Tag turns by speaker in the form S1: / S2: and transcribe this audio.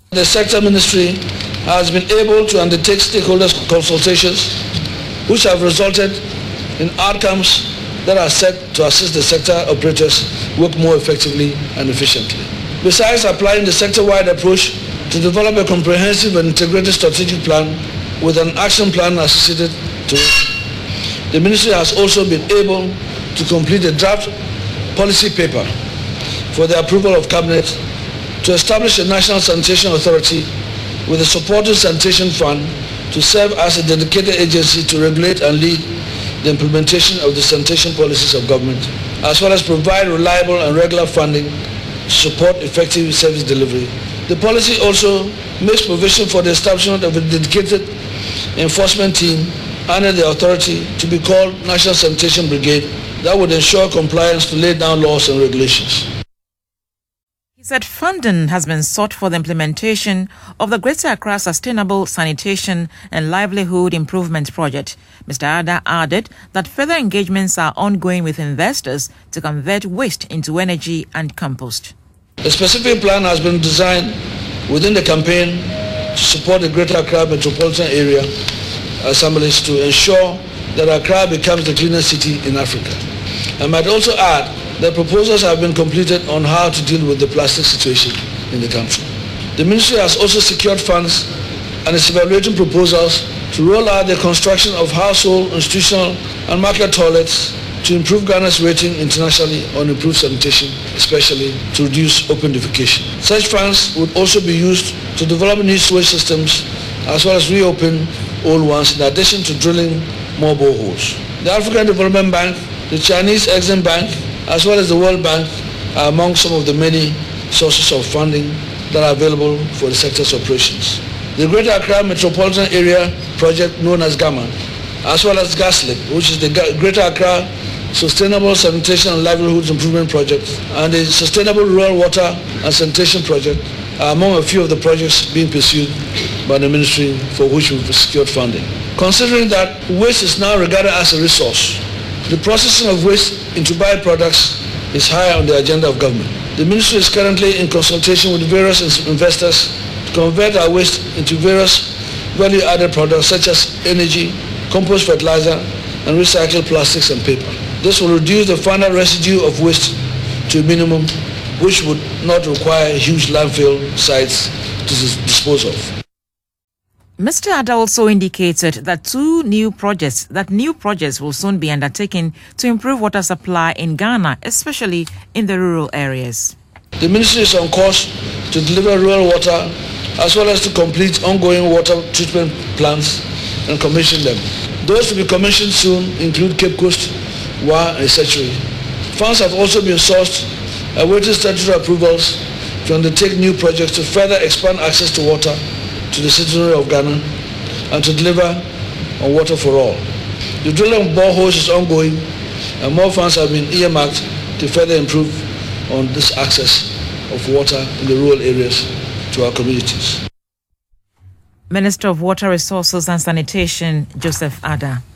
S1: The sector ministry has been able to undertake stakeholders consultations which have resulted in outcomes that are set to assist the sector operators work more effectively and efficiently. Besides applying the sector-wide approach to develop a comprehensive and integrated strategic plan with an action plan associated to it, the ministry has also been able to complete a draft policy paper for the approval of Cabinet to establish a National Sanitation Authority with a supporting sanitation fund to serve as a dedicated agency to regulate and lead the implementation of the sanitation policies of government, as well as provide reliable and regular funding to support effective service delivery. The policy also makes provision for the establishment of a dedicated enforcement team under the authority to be called National Sanitation Brigade that would ensure compliance to lay down laws and regulations.
S2: He said funding has been sought for the implementation of the Greater Accra Sustainable Sanitation and Livelihood Improvement Project. Mr. Ada added that further engagements are ongoing with investors to convert waste into energy and compost.
S1: A specific plan has been designed within the campaign to support the Greater Accra Metropolitan Area assemblies to ensure that Accra becomes the cleanest city in Africa. I might also add that proposals have been completed on how to deal with the plastic situation in the country. The ministry has also secured funds and is evaluating proposals to roll out the construction of household, institutional and market toilets to improve Ghana's rating internationally on improved sanitation, especially to reduce open defecation. Such funds would also be used to develop new sewage systems as well as reopen old ones, in addition to drilling more boreholes. The African Development Bank, the Chinese Exim Bank, as well as the World Bank are among some of the many sources of funding that are available for the sector's operations. The Greater Accra Metropolitan Area project known as GAMA, as well as GASLIP, which is the Greater Accra Sustainable Sanitation and Livelihoods Improvement Project, and the Sustainable Rural Water and Sanitation Project are among a few of the projects being pursued by the ministry for which we've secured funding. Considering that waste is now regarded as a resource, the processing of waste into byproducts is high on the agenda of government. The ministry is currently in consultation with various investors to convert our waste into various value-added products such as energy, compost fertilizer, and recycled plastics and paper. This will reduce the final residue of waste to a minimum, which would not require huge landfill sites to dispose of.
S2: Mr. Ada also indicated that new projects will soon be undertaken to improve water supply in Ghana, especially in the rural areas.
S1: The ministry is on course to deliver rural water as well as to complete ongoing water treatment plants and commission them. Those to be commissioned soon include Cape Coast, Wa and Setchway. Funds have also been sourced awaiting statutory approvals to undertake new projects to further expand access to water to the citizenry of Ghana and to deliver on water for all. The drilling of boreholes is ongoing and more funds have been earmarked to further improve on this access of water in the rural areas to our communities.
S2: Minister of Water Resources and Sanitation, Joseph Ada.